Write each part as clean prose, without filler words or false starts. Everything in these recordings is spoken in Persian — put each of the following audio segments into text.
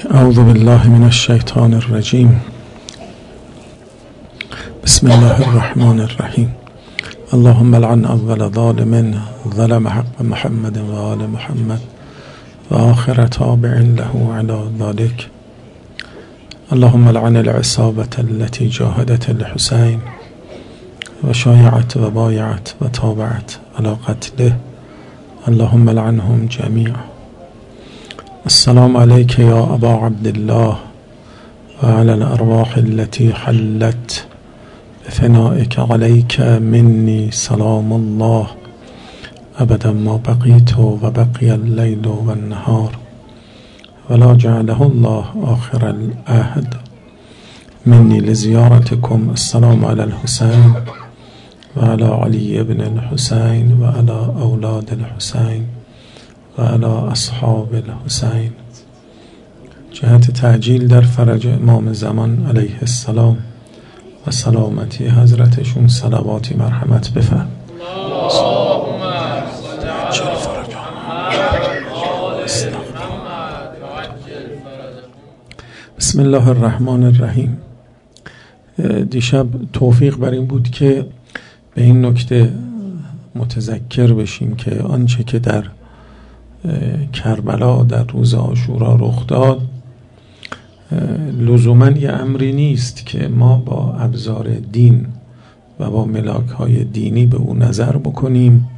اعوذ بالله من الشیطان الرجیم. بسم الله الرحمن الرحیم. اللهم لعن اول ظالم ظلم حق محمد و آل محمد و آخر تابع له على ذلك. اللهم لعن العصابة التي جاهدت الحسين و شایعت و بایعت و تابعت على قتله. اللهم لعنهم جميعا. السلام عليك يا أبا عبد الله وعلى الأرواح التي حلت بثنائك عليك مني سلام الله أبدا ما بقيت وبقي الليل والنهار ولا جعله الله آخر العهد مني لزيارتكم. السلام على الحسين وعلى علي بن الحسين وعلى أولاد الحسين و علی اصحاب الحسین. جهت تعجیل در فرج امام زمان علیه السلام و سلامتی حضرتشون صلواتی مرحمت بفرم. بسم الله الرحمن الرحیم. دیشب توفیق بر این بود که به این نکته متذکر بشیم که آنچه که در کربلا در روز عاشورا رخ داد لزوما یه امری نیست که ما با ابزار دین و با ملاک‌های دینی به اون نظر بکنیم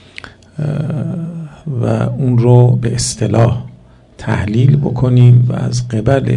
و اون رو به اصطلاح تحلیل بکنیم و از قبل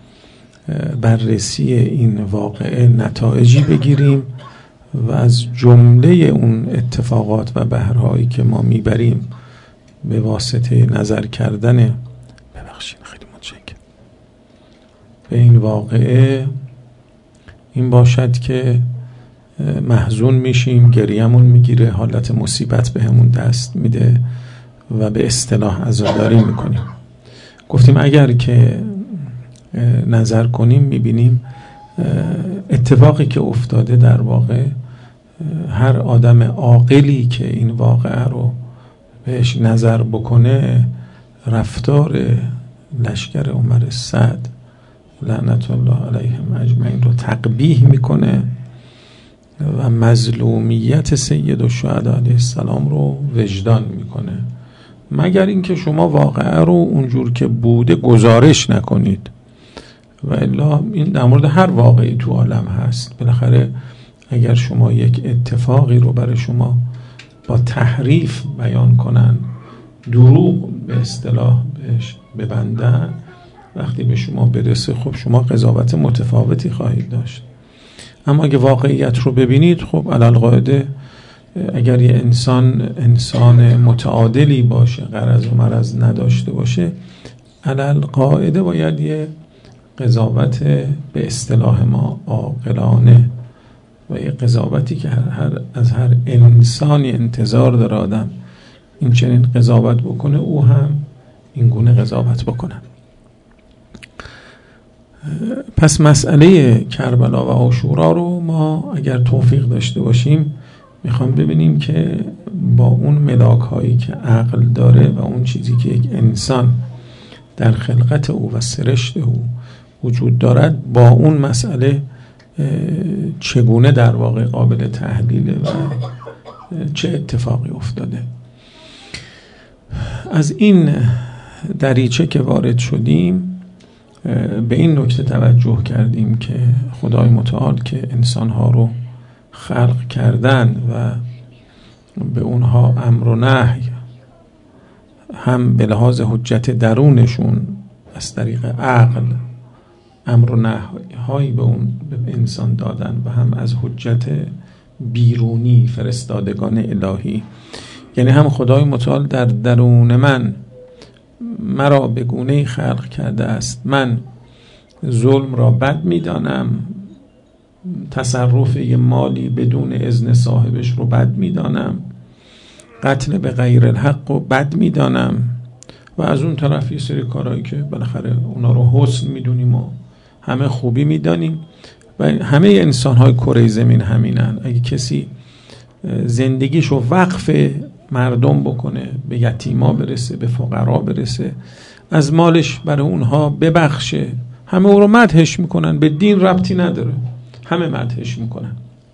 بررسی این واقعه نتایجی بگیریم و از جمله اون اتفاقات و بهرهایی که ما میبریم به واسطه نظر کردن خیلی متشکرم به این واقعه این باشد که محزون میشیم، گریه‌مون میگیره، حالت مصیبت بهمون دست میده و به اصطلاح عزاداری میکنیم. گفتیم اگر که نظر کنیم میبینیم اتفاقی که افتاده در واقع هر آدم عاقلی که این واقعه رو بهش نظر بکنه رفتار لشکر عمر سعد لعنت الله علیهم اجمعین رو تقبیح میکنه و مظلومیت سید الشهدا علیه السلام رو وجدان میکنه، مگر اینکه شما واقعه رو اونجور که بوده گزارش نکنید. و الا این در مورد هر واقعی تو عالم هست. بالاخره اگر شما یک اتفاقی رو برای شما با تحریف بیان کنن، دروغ به اصطلاح بهش ببندن، وقتی به شما برسه خب شما قضاوت متفاوتی خواهید داشت. اما اگه واقعیت رو ببینید خب علالقاعده اگر یه انسان متعادلی باشه، غرض و مرض نداشته باشه، علالقاعده باید یه قضاوت به اصطلاح ما عاقلانه و یه قضاوتی که از هر انسانی انتظار داره آدم این چنین قضاوت بکنه او هم این گونه قضاوت بکنه. پس مسئله کربلا و عاشورا رو ما اگر توفیق داشته باشیم میخوام ببینیم که با اون ملاک هایی که عقل داره و اون چیزی که یک انسان در خلقت او و سرشت او وجود دارد با اون مسئله چگونه در واقع قابل تحلیله و چه اتفاقی افتاده. از این دریچه که وارد شدیم به این نکته توجه کردیم که خدای متعال که انسانها رو خلق کردن و به اونها امر و نهی هم به لحاظ حجت درونشون از طریق عقل امر و نهی به اون به انسان دادن و هم از حجت بیرونی فرستادگان الهی. یعنی هم خدای متعال در درون من مرا به گونه‌ای خلق کرده است، من ظلم را بد می‌دانم، تصرف یه مالی بدون اذن صاحبش رو بد می‌دانم، قتل به غیر الحق رو بد می‌دانم و از اون طرف یه سری کارهایی که بالاخره اونا رو حسن می‌دونیم و همه خوبی می‌دانیم و همه انسان‌های کره زمین همینن. اگه کسی زندگیشو وقف مردم بکنه، به یتیما برسه، به فقرا برسه از مالش برای اونها ببخشه. همه او رو مدحش میکنن، به دین ربطی نداره، همه مدحش میکنن.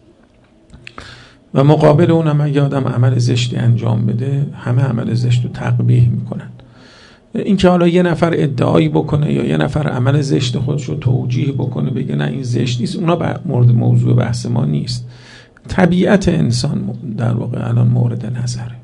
و مقابل اونم اگه آدم عمل زشتی انجام بده، همه عمل زشت رو تقبیح میکنن. این که حالا یه نفر ادعایی بکنه یا یه نفر عمل زشت خودش رو توجیه بکنه بگه نه این زشت نیست، اونا مورد موضوع بحث ما نیست. طبیعت انسان در واقع الان مورد نظره.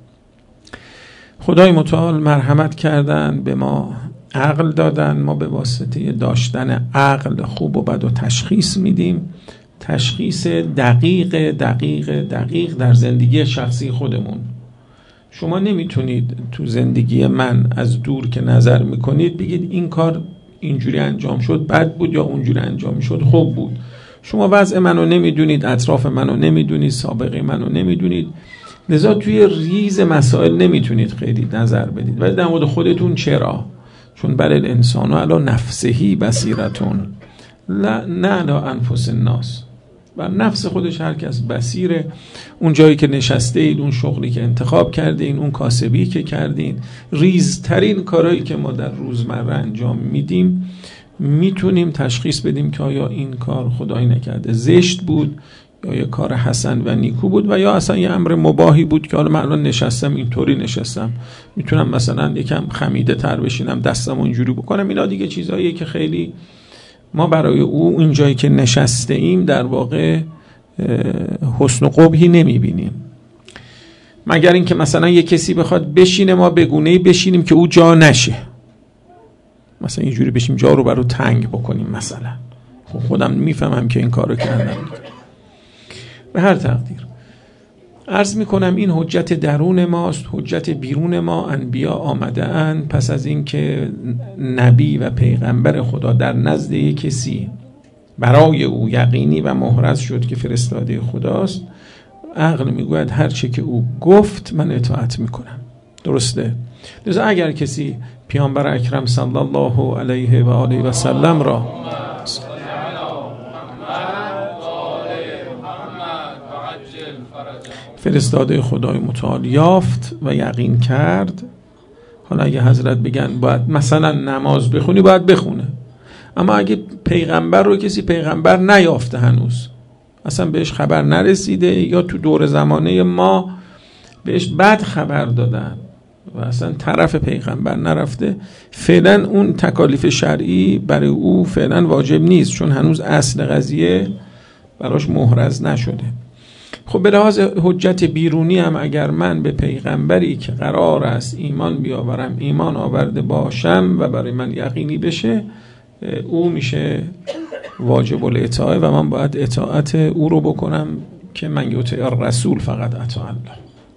خدای متعال مرحمت کردن، به ما عقل دادن، ما به واسطه داشتن عقل خوب و بد و تشخیص میدیم. تشخیص دقیق در زندگی شخصی خودمون. شما نمیتونید تو زندگی من از دور که نظر میکنید بگید این کار اینجوری انجام شد بد بود یا اونجوری انجام شد خوب بود. شما وضع منو نمیدونید، اطراف منو نمیدونید، سابقه منو نمیدونید، لذا توی ریز مسائل نمیتونید خیلی نظر بدید. ولی در مورد خودتون چرا؟ چون بل الانسان علی نفسه بصیرتون نه علی انفس الناس. بر نفس خودش هر کس بصیره. اون جایی که نشسته اید، اون شغلی که انتخاب کردین، اون کاسبی که کردین، ریزترین کارهایی که ما در روزمره انجام میدیم، میتونیم تشخیص بدیم که آیا این کار خدای نکرده زشت بود یا یه کار حسن و نیکو بود و یا اصلا یه امر مباحی بود که حالا من الان نشستم اینطوری نشستم، میتونم مثلا یکم خمیده تر بشینم، دستم اونجوری بکنم. اینا دیگه چیزاییه که خیلی ما برای او این جایی که نشسته ایم در واقع حسن و قبحی نمیبینیم، مگر اینکه مثلا یه کسی بخواد بشینه ما به گونه‌ای بشینیم که او جا نشه، مثلا یه جوری بشیم جا رو برای تنگ بکنیم مثلا. خودم میفهمم که این کارو کردم. به هر تقدیر عرض میکنم این حجت درون ماست. حجت بیرون ما انبیا آمده اند. پس از این که نبی و پیغمبر خدا در نزد کسی برای او یقینی و محرز شد که فرستاده خداست، عقل میگوید هر چه که او گفت من اطاعت میکنم. درسته؟ لذا اگر کسی پیامبر اکرم صلی الله علیه و آله و سلم را فرستاده خدای متعال یافت و یقین کرد، حالا اگه حضرت بگن باید مثلا نماز بخونی باید بخونه، اما اگه پیغمبر رو کسی پیغمبر نیافته هنوز، اصلا بهش خبر نرسیده یا تو دور زمانه ما بهش بد خبر دادن و اصلا طرف پیغمبر نرفته، فعلا اون تکالیف شرعی برای او فعلا واجب نیست، چون هنوز اصل قضیه براش محرز نشده. خب به لحاظ حجت بیرونی هم اگر من به پیغمبری که قرار است ایمان بیاورم ایمان آورده باشم و برای من یقینی بشه، او میشه واجب الاطاعه و من باید اطاعت او رو بکنم که من یطیع الرسول فقط اطاع الله.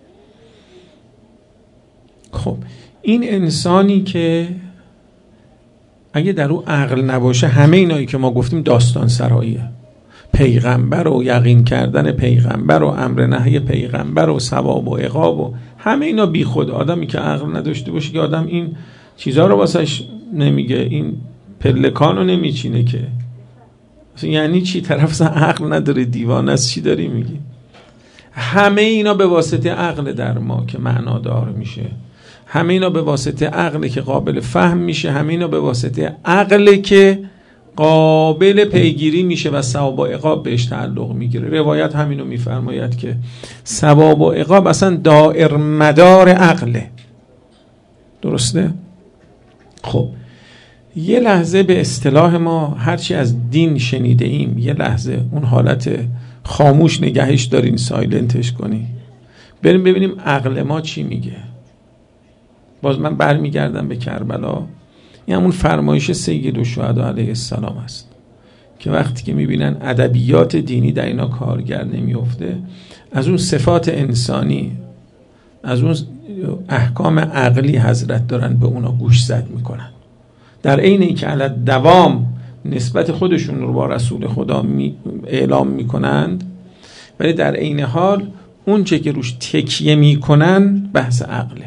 خب این انسانی که اگه در او عقل نباشه، همه اینایی که ما گفتیم داستان سراییه، پیغمبر و یقین کردن پیغمبر و امر نهی پیغمبر و ثواب و عقاب و همه اینا بی خود. آدمی که عقل نداشته باشه که آدم این چیزها رو واسش نمیگه، این پلکان رو نمیچینه که. یعنی چی؟ طرف عقل نداره، دیوانه است، چی داری میگی؟ همه اینا به واسطه عقل در ما که معنادار میشه، همه اینا به واسطه عقل که قابل فهم میشه، همه اینا به واسطه عقل که قابل پیگیری میشه و ثواب و عقاب بهش تعلق میگیره. روایت همینو میفرماید که ثواب و عقاب اصلا دائر مدار عقله. درسته؟ خب یه لحظه به اصطلاح ما هرچی از دین شنیده ایم، یه لحظه اون حالت خاموش نگهش دارین، سایلنتش کنی، بریم ببینیم عقل ما چی میگه. باز من برمیگردم به کربلا. این همون فرمایش سید الشهدا علیه السلام است که وقتی که میبینن ادبیات دینی در اینا کارگر نمیفته، از اون صفات انسانی، از اون احکام عقلی حضرت دارن به اونا گوش زد میکنن، در عین اینکه علی دوام نسبت خودشون رو با رسول خدا اعلام میکنند، ولی در عین حال اون چه که روش تکیه میکنن بحث عقله.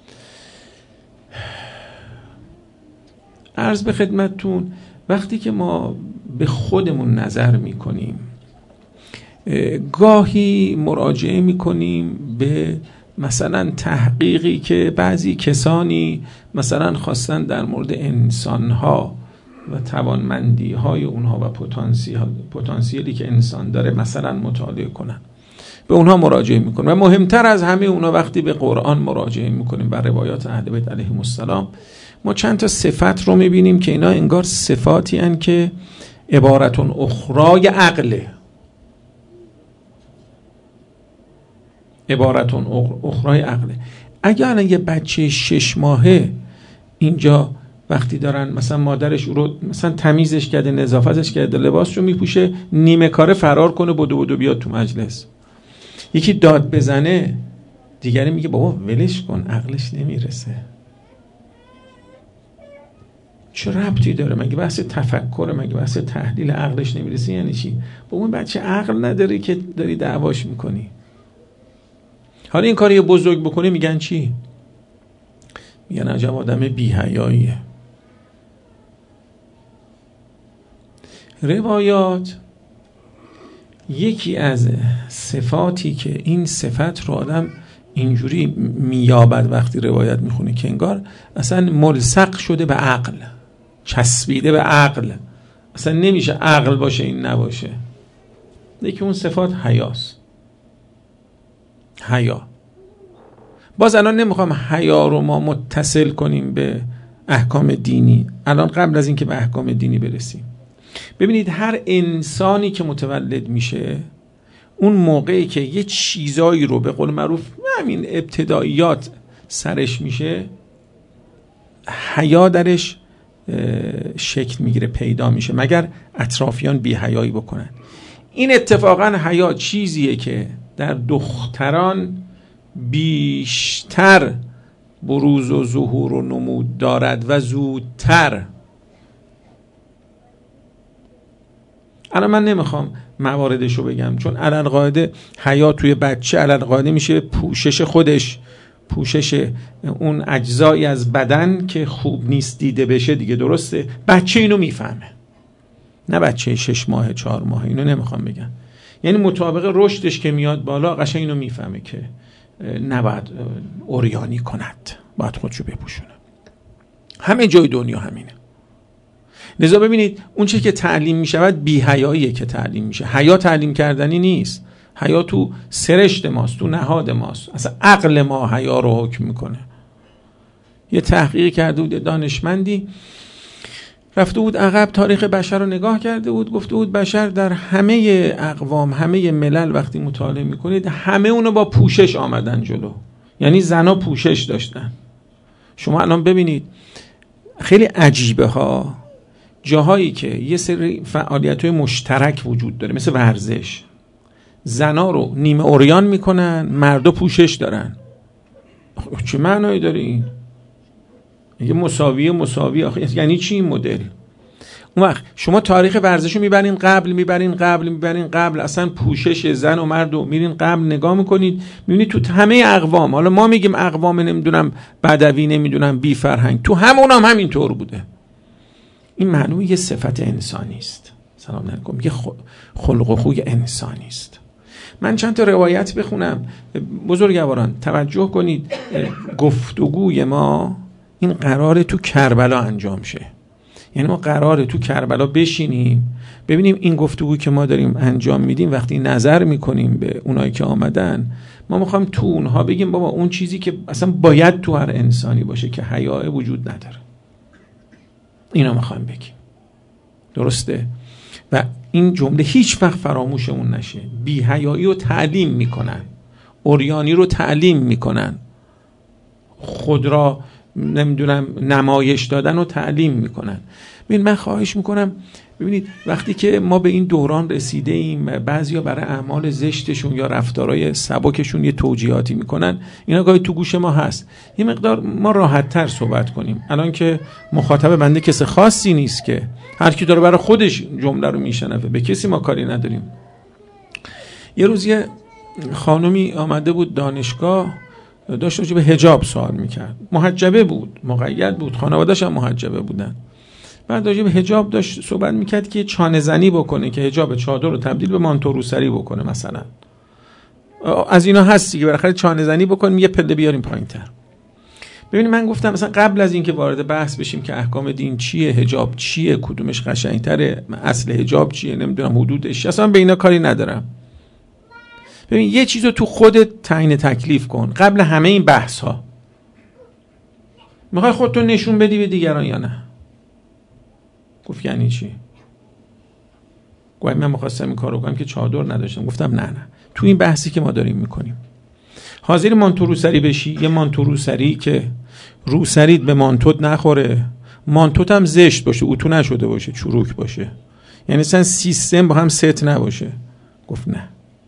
عرض به خدمتتون وقتی که ما به خودمون نظر میکنیم، گاهی مراجعه میکنیم به مثلا تحقیقی که بعضی کسانی مثلا خواستن در مورد انسانها و توانمندی‌های اونها و پتانسیلی که انسان داره مثلا مطالعه کنن، به اونها مراجعه میکنیم. و مهمتر از همه اونها وقتی به قرآن مراجعه میکنیم، بر روایات اهل بیت علیهم السلام، ما چند تا صفت رو میبینیم که اینا انگار صفاتی هن که عبارتون اخرای عقله، عبارتون اخرای عقله. اگر یه بچه 6 ماهه اینجا وقتی دارن مثلا مادرش رو مثلا تمیزش کرده، نظافتش کرده، لباسش رو میپوشه، نیمه کاره فرار کنه بدو بیاد تو مجلس، یکی داد بزنه، دیگری میگه بابا ولش کن عقلش نمیرسه. چه ربطی داره؟ مگه بحث تفکره؟ مگه بحث تحلیل عقلش نمیرسه یعنی چی؟ با اون بچه عقل نداره که داری دعواش میکنی. حالا این کاری بزرگ بکنه میگن چی؟ میگن عجب آدم بی‌حیاییه. روایات یکی از صفاتی که این صفت رو آدم اینجوری میابد وقتی روایت میخونه که انگار اصلا ملصق شده به عقل، چسبیده به عقل، اصلا نمیشه عقل باشه این نباشه. یکی اون صفات حیاست. حیا. باز الان نمیخوام حیا رو ما متصل کنیم به احکام دینی، الان قبل از اینکه به احکام دینی برسیم، ببینید هر انسانی که متولد میشه اون موقعی که یه چیزایی رو به قول معروف همین ابتداییات سرش میشه، حیا درش شکل میگیره، پیدا میشه، مگر اطرافیان بی حیایی بکنن. این اتفاقا حیا چیزیه که در دختران بیشتر بروز و ظهور و نمود دارد و زودتر. الان من نمیخوام مواردشو بگم چون علالقاعده حیا توی بچه علالقاعده میشه پوشش خودش، پوشش اون اجزایی از بدن که خوب نیست دیده بشه دیگه، درسته؟ بچه اینو میفهمه، نه بچه 6 ماه 4 ماه، اینو نمیخوام بگم. یعنی مطابق رشدش که میاد بالا قشنگ اینو میفهمه که نباید اوریانی کند، باید خودشو بپوشونه. همه جای دنیا همینه. لذا ببینید اون چه که تعلیم میشود بی حیاییه که تعلیم میشه. حیا تعلیم کردنی نیست، حیا تو سرشت ماست، تو نهاد ماست، اصلا عقل ما حیا رو حکم میکنه. یه تحقیق کرده بود دانشمندی، رفته بود عقب تاریخ بشر رو نگاه کرده بود، گفته بود بشر در همه اقوام، همه ملل وقتی مطالعه میکنید همه اونو با پوشش آمدن جلو، یعنی زنا پوشش داشتن. شما الان ببینید خیلی عجیبه ها، جاهایی که یه سری فعالیت‌های مشترک وجود داره مثل ورزش، زنا رو نیمه عریان میکنن، مردا پوشش دارن. چه معنایی داره این؟ یه مساوی آخه یعنی چی این مدل؟ اون وقت شما تاریخ ورزش رو میبرین قبل، اصلا پوشش زن و مرد رو میرین قبل نگاه میکنید، میبینید تو همه اقوام، حالا ما میگیم اقوام نمیدونم بدوی نمیدونم بی فرهنگ، تو همون هم همینطور بوده. این معلومه یه صفت انسانی است. سلام علیکم. یه خلق و خوی انسانی است. من چند تا روایت بخونم. بزرگواران توجه کنید، گفتگوی ما این قراره تو کربلا انجام شه. یعنی ما قراره تو کربلا بشینیم ببینیم این گفتگوی که ما داریم انجام میدیم، وقتی نظر میکنیم به اونایی که آمدن، ما میخوایم تو اونها بگیم بابا اون چیزی که اصلا باید تو هر انسانی باشه که حیا وجود نداره، اینا میخوایم بگیم. درسته؟ و این جمله هیچ وقت فراموشمون نشه. بی حیایی رو تعلیم میکنن، عریانی رو تعلیم میکنن، خود را نمیدونم نمایش دادن رو تعلیم میکنن. ببین من خواهش میکنم، ببینید وقتی که ما به این دوران رسیده ایم، بعضیا برای اعمال زشتشون یا رفتارهای سبکشون یه توجیهاتی میکنن، اینا گاهی تو گوش ما هست، یه مقدار ما راحت تر صحبت کنیم. الان که مخاطب بنده کسی خاصی نیست، که هر کی داره برای خودش جمله رو میشنفه، به کسی ما کاری نداریم. یه روز یه خانمی آمده بود دانشگاه، داشت راجع به حجاب سوال میکرد، محجبه بود، مقید بود، خانواده‌اش هم محجبه بودن. بعد راجع به حجاب داشت صحبت میکرد که چانه زنی بکنه، که حجاب چادر رو تبدیل به مانتو روسری بکنه مثلا. از اینا هستی که بالاخره چانه زنی بکنیم، یه پله بیاریم پایین‌تر. ببینید من گفتم مثلا قبل از اینکه وارد بحث بشیم که احکام دین چیه، حجاب چیه، کدومش قشنگتره، اصل حجاب چیه، نمیدونم حدودش، اصلا به اینا کاری ندارم. ببین یه چیزو تو خودت تعیین تکلیف کن قبل همه این بحث ها. میخوای خودتو نشون بدی به دیگران یا نه؟ گفت یعنی چی؟ گویا من می‌خواستم این کارو کنم که چادر نداشتم. گفتم نه تو این بحثی که ما داریم میکنیم حاضر مانتو روسری بشی، یه مانتو روسری که روسریت به مانتوت نخوره، مانتوت هم زشت باشه، اتو نشده باشه، چروک باشه، یعنی اصلا سیستم با هم ست نباشه. گفت نه.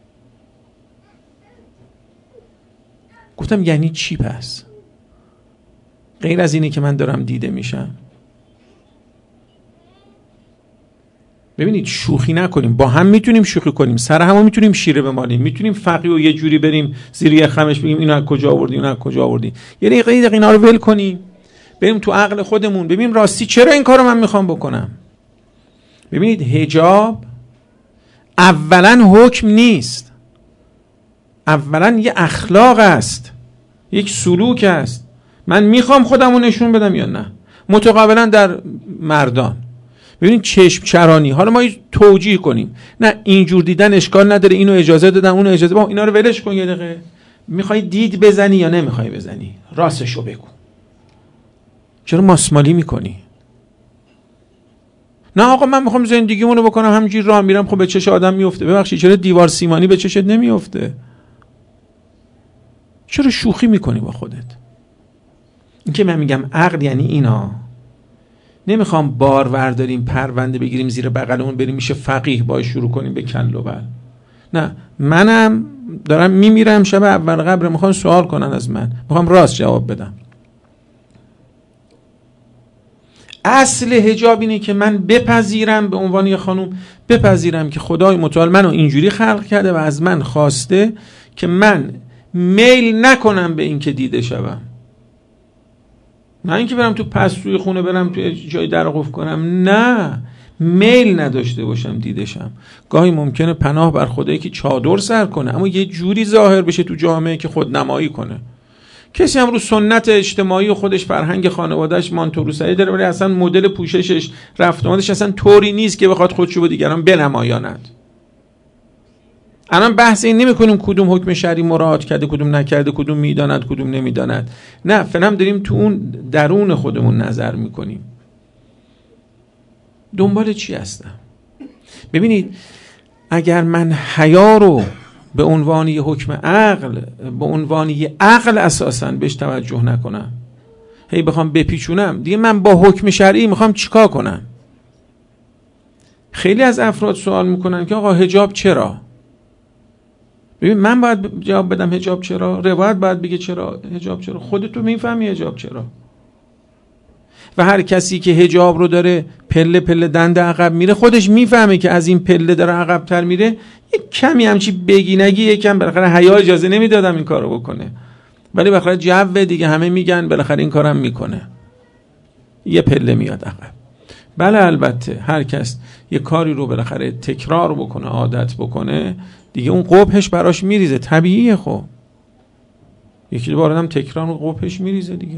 گفتم یعنی چی پس؟ غیر از اینه که من دارم دیده میشم. ببینید شوخی نکنیم، با هم میتونیم شوخی کنیم، سر همو میتونیم شیره بمالیم، میتونیم فقیه و یه جوری بریم زیر یه خمش بگیم اینو از کجا آوردی، اینو از کجا آوردی. یه دقیقه اینا رو ول کنیم، بریم تو عقل خودمون ببینیم راستی چرا این کارو من میخوام بکنم. ببینید حجاب اولا حکم نیست، اولا یه اخلاق است، یک سلوک است. من میخوام خودمو نشون بدم یا نه؟ متقابلا در مردان ببینید چشم چرانی، حالا ما توجیه کنیم، نه اینجور دیدن اشکال نداره، اینو اجازه دادن اونو اجازه، با اینا رو ولش کن. یه دقیقه میخوای دید بزنی یا نمیخوای بزنی؟ راستشو بگو. چرا ماسمالی میکنی؟ نه آقا من میخوام زندگیمونو بکنم همینجوری راه میرم، خب به چش آدم میفته. ببخشید چرا دیوار سیمانی به چشت نمیفته؟ چرا شوخی میکنی با خودت؟ این که من میگم عقل یعنی اینا. نمیخوام بار ورداریم پرونده بگیریم زیر بغلمون بریم میشه فقیه باید شروع کنیم به کل و بل. نه، منم دارم میمیرم شب اول قبر، میخوام سوال کنن از من، میخوام راست جواب بدم. اصل حجاب اینه که من بپذیرم، به عنوان یه خانوم بپذیرم که خدای متعال منو اینجوری خلق کرده و از من خواسته که من میل نکنم به این که دیده شوم. نه اینکه برم تو پستوی خونه، برم تو جای در قفل کنم، نه، میل نداشته باشم دیده شم. گاهی ممکنه پناه بر خدایی که چادر سر کنه اما یه جوری ظاهر بشه تو جامعه که خودنمایی کنه. کسی هم رو سنت اجتماعی و خودش فرهنگ خانوادهش مانتو روسری داره ولی اصلا مدل پوششش رفت آمدش اصلا طوری نیست که بخواد خودشو به دیگران بنمایاند. الان بحث این نمی کنیم کدوم حکم شرعی مراعات کرده کدوم نکرده، کدوم میداند کدوم نمیداند، نه، فعلا داریم تو اون درون خودمون نظر میکنیم دنبال چی هستم. ببینید اگر من حیا رو به عنوان یه حکم عقل، به عنوان یه عقل اساساً بهش توجه نکنم، هی بخوام بپیچونم، دیگه من با حکم شرعی میخوام چیکار کنم؟ خیلی از افراد سوال میکنن که آقا حجاب چرا؟ ببین من باید جواب بدم حجاب چرا؟ روایت باید بگه چرا حجاب چرا؟ خودتو میفهمی حجاب چرا؟ و هر کسی که حجاب رو داره پله پله دنده عقب میره خودش میفهمه که از این پله داره عقب تر میره، یک کمی همچی بگی نگی یکم بالاخره حیا اجازه نمیدادم این کارو بکنه، ولی بالاخره جو دیگه همه میگن بالاخره این کارم میکنه، یه پله میاد عقب. بله البته هر کس یه کاری رو بالاخره تکرار بکنه، عادت بکنه، دیگه اون قبحش براش میریزه، طبیعیه. خب یکی دوباره هم تکرار و قبحش میریزه دیگه.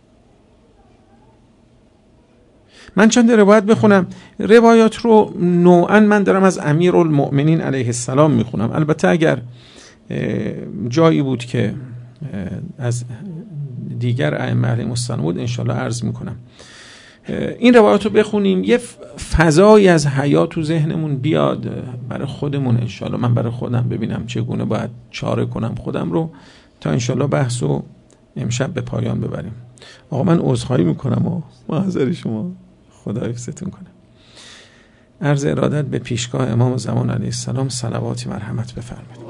من چند روایت بخونم. روایات رو نوعا من دارم از امیرالمؤمنین علیه السلام میخونم، البته اگر جایی بود که از دیگر ائمه علیهم السلام بود انشالله عرض میکنم. این روایات رو بخونیم، یه فضایی از حیا تو ذهنمون بیاد برای خودمون انشالله. من برای خودم ببینم چگونه باید چاره کنم خودم رو تا انشالله بحث رو امشب به پایان ببریم. آقا من عذرخواهی میکنم و معذر شما، خدا حفظتون کنه. عرض ارادت به پیشگاه امام زمان علیه السلام، صلواتی مرحمت بفرمایید.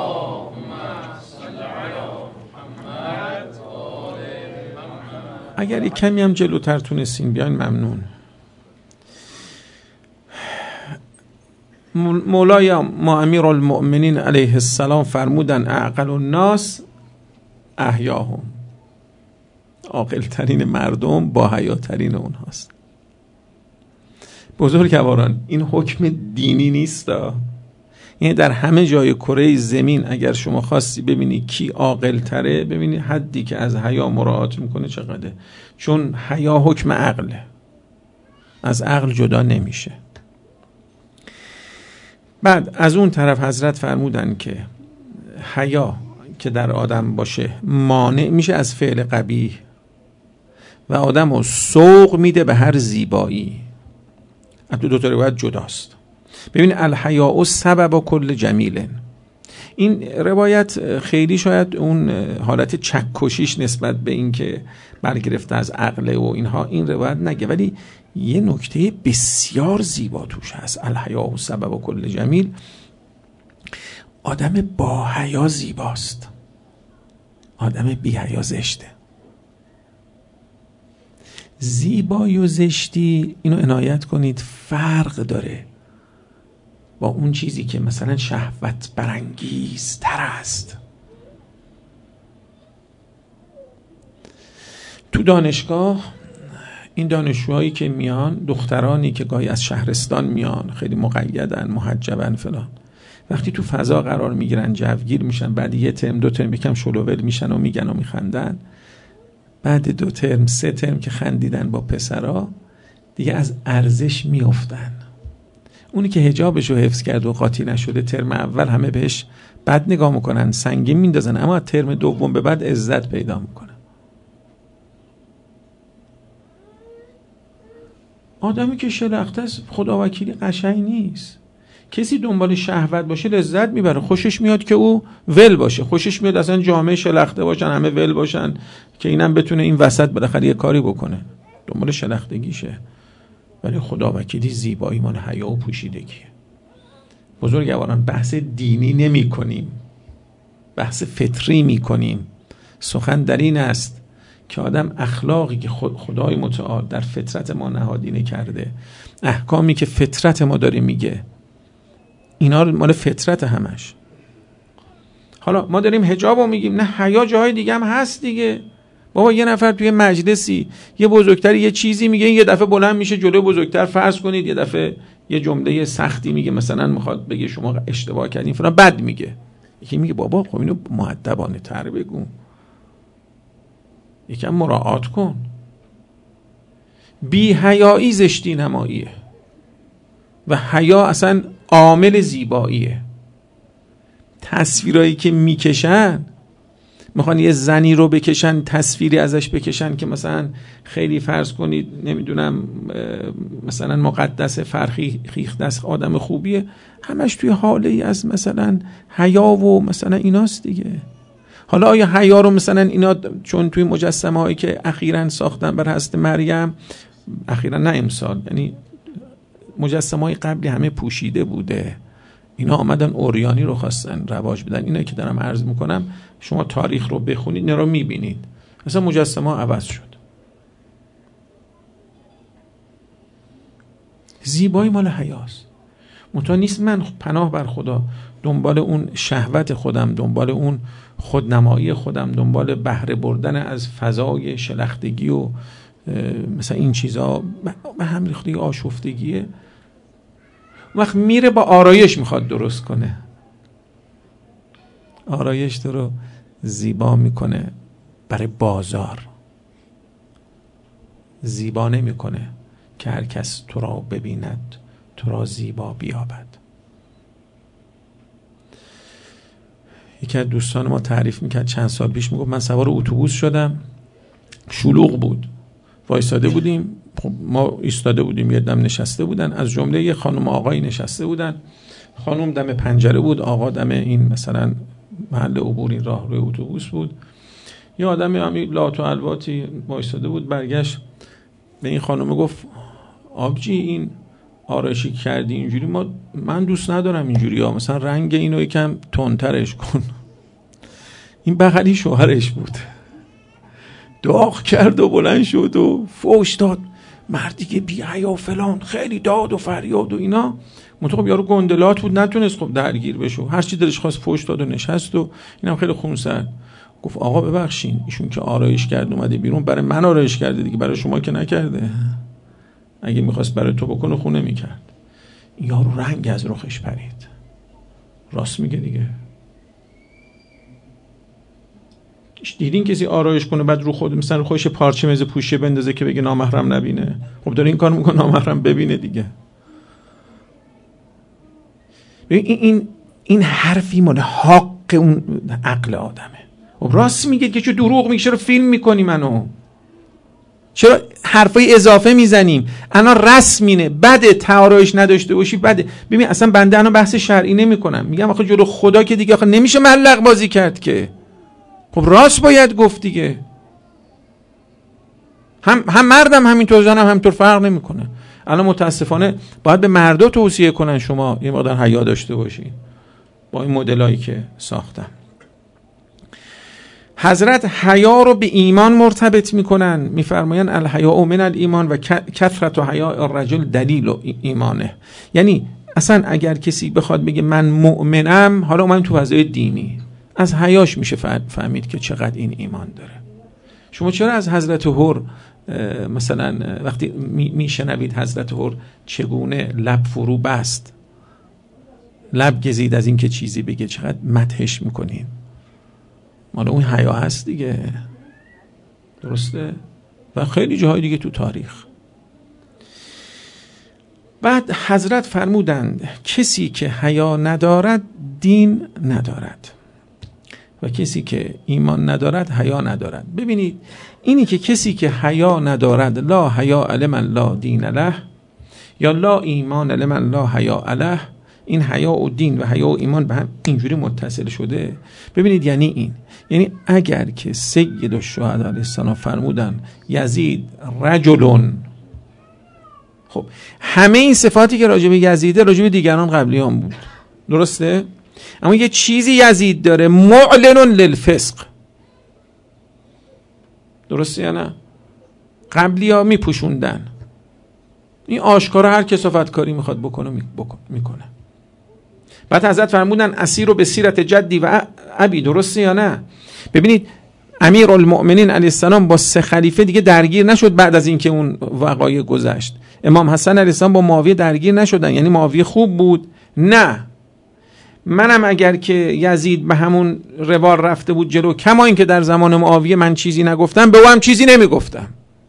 اگر یک کمی هم جلوتر تونستین بیاین ممنون. مولای ما امیرالمؤمنین علیه السلام فرمودن اعقل الناس احیاهم، عاقل ترین مردم با حیا ترین اونهاست. بزرگواران این حکم دینی نیست، یعنی در همه جای کره زمین اگر شما خواستی ببینی کی عاقل تره، ببینی حدی که از حیا مراعات میکنه چقدره، چون حیا حکم عقله، از عقل جدا نمیشه. بعد از اون طرف حضرت فرمودن که حیا که در آدم باشه مانع میشه از فعل قبیح و آدم رو سوق میده به هر زیبایی. دو تا روایت جداست. ببین الحیاء سبب کل جمیل، این روایت خیلی شاید اون حالت چکشیش نسبت به این که برگرفته از عقل و اینها این روایت نگه، ولی یه نکته بسیار زیبا توش هست. الحیاء سبب کل جمیل، آدم با حیا زیباست، آدم بی حیا زشته. زیبایی و زشتی، اینو عنایت کنید، فرق داره با اون چیزی که مثلا شهوت برانگیز تر است. تو دانشگاه این دانشجوهایی که میان، دخترانی که گاهی از شهرستان میان، خیلی مقیدن، محجبن فلان، وقتی تو فضا قرار میگیرن جوگیر میشن، بعد یه ترم دو ترم یکم شلوول میشن و میگن و میخندن، بعد 2 ترم 3 ترم که خندیدن با پسرا دیگه از ارزش میافتن. اونی که حجابشو حفظ کرد و قاطی نشده، ترم اول همه بهش بد نگاه میکنن، سنگین میندازن، اما ترم دوم به بعد عزت پیدا میکنن. آدمی که شلخته است خدا وکیلی قشنگ نیست. کسی دنبال شهوت باشه لذت میبره، خوشش میاد که او ول باشه، خوشش میاد اصلا جامعه شلخته باشن، همه ول باشن که اینم بتونه این وسط بالاخره یه کاری بکنه، دنبال شلختگیشه. ولی خدا وکیلی زیبایی مال حیا و پوشیدگیه. بزرگواران بحث دینی نمی کنیم، بحث فطری می کنیم. سخن در این است که آدم اخلاقی که خدای متعال در فطرت ما نهادینه کرده، احکامی که فطرت ما داره میگه، اینا مال فطرت همش. حالا ما داریم حجاب رو میگیم، نه حیا جای دیگه هم هست دیگه. بابا یه نفر توی مجلسی یه بزرگتر یه چیزی میگه، یه دفعه بلند میشه جلوی بزرگتر، فرض کنید یه دفعه یه جمله سختی میگه، مثلا میخواد بگه شما اشتباه کردین فلان، بد میگه. یکی میگه بابا خب اینو مؤدبانه تر بگو، یکم مراعات کن. بی حیایی زشتی نماییه و حیا اصلا عامل زیباییه. تصویرایی که میکشن، میخوان یه زنی رو بکشن، تصویری ازش بکشن که مثلا خیلی فرض کنید نمیدونم مثلا مقدس فرخیخ دست آدم خوبیه، همش توی حاله ای از مثلا حیا و مثلا ایناست دیگه. حالا آیا حیا رو مثلا اینا چون توی مجسمه هایی که اخیراً ساختن بر حضرت مریم، اخیراً نه امسال، یعنی مجسمه های قبلی همه پوشیده بوده، اینا آمدن اوریانی رو خواستن رواج بدن. اینا که دارم عرض میکنم شما تاریخ رو بخونید اینا رو میبینید، اصلا مجسمه ها عوض شد. زیبایی مال حیاست. منتها نیست من پناه بر خدا دنبال اون شهوت خودم، دنبال اون خودنمایی خودم، دنبال بهره بردن از فضای شلختگی و مثلا این چیزا به هم ریخته آشفتگیه. وقت میره با آرایش میخواد درست کنه، آرایش تو رو زیبا میکنه برای بازار، زیبا نمیکنه که هر کس تو را ببیند تو را زیبا بیابد. یکی از دوستان ما تعریف میکرد چند سال پیش، میگفت من سوار اتوبوس شدم، شلوغ بود، وایساده بودیم، خب ما ایستاده بودیم، یه دم نشسته بودن، از جمله یه خانم آقایی نشسته بودن، خانم دم پنجره بود، آقا دم این مثلا محل عبور این راه روی اتوبوس بود. یه آدمی همین لات و الواتی وایساده بود، برگشت به این خانم گفت آبجی این آرایشی کردی اینجوری من دوست ندارم اینجوری ها، مثلا رنگ اینو یکم تندترش کن. این بغلی شوهرش بود، داغ کرد و بلند شد و فوش داد، مردی که بی حیا فلان، خیلی داد و فریاد و اینا. منطقه یارو گندلات بود، نتونست خب درگیر بشه، هر چی دلش خواست فوش داد و نشست و اینم خیلی خونسرد گفت آقا ببخشین ایشون که آرایش کرد اومده بیرون، برای من آرایش کرده دیگه، برای شما که نکرده، اگه میخواست برای تو بکنه خونه میکرد. یارو رنگ از رخش پرید، راست میگه دیگه. دیدین کسی آرایش کنه بعد رو خود مثلا رو خودش پارچه مز پوشه بندازه که بگه نامحرم نبینه؟ خب داره این کار میکنه نامحرم ببینه دیگه. این حرفی مال حق اون عقل آدمه. خب راست میگه که چه دروغ میگه، چرا فیلم میکنی منو؟ چرا حرفای اضافه میزنیم؟ الان رسمینه، بده تعارض نداشته باشی بده. ببین اصلا بنده الان بحث شرعی نمیکنم، میگم آخه جلو خدا که دیگه آخه نمیشه ملق بازی کرد که. خب راست باید گفت دیگه. هم مردم همینطور، زنم همینطور، فرق نمیکنه. الان متاسفانه باید به مردا توصیه کنن شما یه مقدار حیا داشته باشین با این مدلایی که ساختن. حضرت حیا رو به ایمان مرتبط میکنن، میفرماین الحیاء من الایمان و کثرت حیاء الرجل دلیل ایمانه. یعنی اصلا اگر کسی بخواد بگه من مؤمنم، حالا من تو فضای دینی، از حیاش میشه فهمید که چقدر این ایمان داره. شما چرا از حضرت حر مثلا وقتی میشنوید حضرت حر چگونه لب فرو بست، لب گزید از این که چیزی بگه، چقدر مدحش میکنین؟ مال اون حیا هست دیگه، درسته؟ و خیلی جاهای دیگه تو تاریخ. بعد حضرت فرمودند کسی که حیا ندارد دین ندارد و کسی که ایمان ندارد حیا ندارد. ببینید اینی که کسی که حیا ندارد، لا حیا لمن لا دین له، یا لا ایمان لمن لا حیا له، این حیا و دین و حیا و ایمان به هم اینجوری متصل شده. ببینید یعنی اگر که سید الشهدا علیه السلام فرمودن یزید رجلون، خب همه این صفاتی که راجع به یزیده راجع به دیگران قبلیان بود، درسته؟ اما یه چیزی یزید داره، معلن للفسق، درسته یا نه؟ قبلی ها میپوشوندن، این آشکارا هر کسافت کاری میخواد بکنه میکنه. بعد حضرت فرمودن اسیر رو به سیرت جدی و ابی، درسته یا نه؟ ببینید امیرالمؤمنین علیه السلام با 3 خلیفه دیگه درگیر نشد بعد از اینکه اون وقایع گذشت. امام حسن علیه السلام با معاویه درگیر نشدن، یعنی معاویه خوب بود؟ نه. منم اگر که یزید به همون روال رفته بود جلو، کما این که در زمان معاویه من چیزی نگفتم، به او هم چیزی نمیگفتم،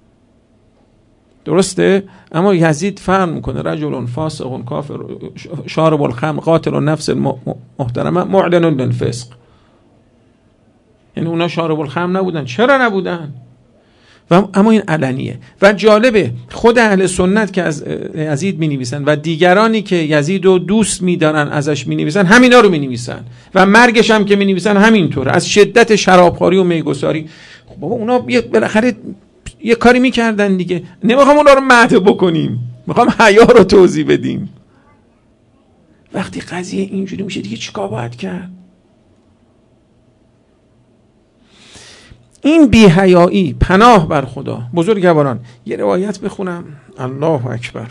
درسته؟ اما یزید فرق میکنه، رجل فاسق کافر شارب الخمر قاتل النفس المحترمه معلن للفسق. یعنی اونا شارب الخمر نبودن. چرا نبودن؟ اما این علنیه. و جالبه خود اهل سنت که از یزید می نویسن و دیگرانی که یزید رو دوست می دارن ازش می نویسن، همینا رو می نویسن و مرگش هم که می نویسن همینطوره، از شدت شرابخواری و میگساری. خب بابا اونا بالاخره یه کاری میکردن دیگه. نمیخوام اونا رو مدح بکنیم، میخوام حیا رو توضیح بدیم. وقتی قضیه اینجوری میشه دیگه چیکار باید کرد؟ این بی‌حیایی پناه بر خدا. بزرگواران یه روایت بخونم، الله اکبر.